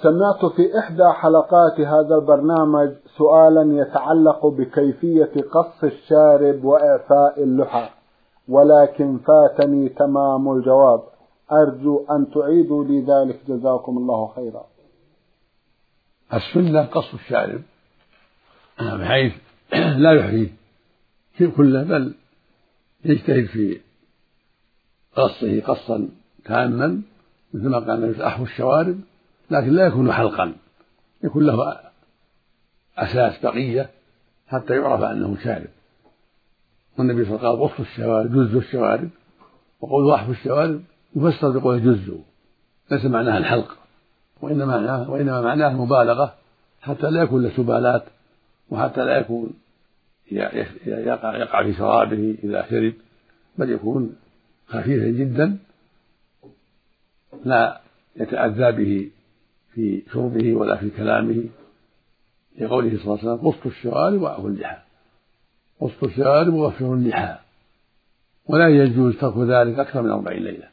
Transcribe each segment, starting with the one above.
سمعت في إحدى حلقات هذا البرنامج سؤالا يتعلق بكيفية قص الشارب وإعفاء اللحى، ولكن فاتني تمام الجواب، أرجو أن تعيدوا لي ذلك جزاكم الله خيرا. السنة قص الشارب بحيث لا يحييه كله، بل يجتهد في قصه قصا تاما مثل ما قال النبي أحفو الشوارب، لكن لا يكون حلقا، يكون له أساس بقية حتى يعرف أنه شارب. والنبي صلى الله عليه وسلم قال قص الشوارب جزوا الشوارب، وقوله أحفو الشوارب يفسر بقوله جزوا، ليس معناها الحلق، وإنما معناه المبالغة حتى لا يكون له سبالات، وحتى لا يكون يقع في شرابه إذا شرب، بل يكون خفيفا جدا لا يتأذى به في شربه ولا في كلامه، لقوله صلى الله عليه وسلم قصوا الشوارب وأعفوا اللحى، قصوا الشوارب وأعفوا اللحى، ولا يجوز ترك ذلك أكثر من 40 ليلة،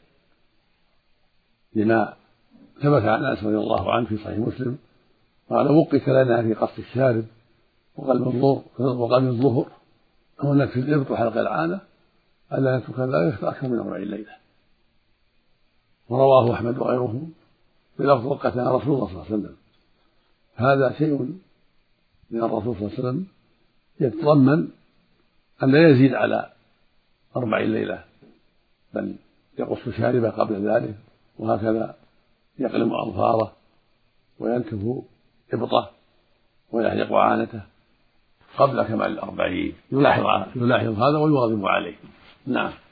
لما ثبت عن أنس رضي الله عنه في صحيح مسلم قال وقت لنا في قص الشارب وقلم الظهر ونكف الإبط وحلق العانة ألا نترك ذلك أكثر من 40 ليلة. ورواه أحمد وغيره بلفظ وقتنا رسول الله صلى الله عليه وسلم. هذا شيء من الرسول صلى الله عليه وسلم يتضمن أن لا يزيد على 40 ليلة، بل يقص شاربه قبل ذلك، وهكذا يقلم أظفاره وينكف إبطه ويحلق عانته قبل كمال 40، يلاحظ هذا ويواظب عليه. نعم.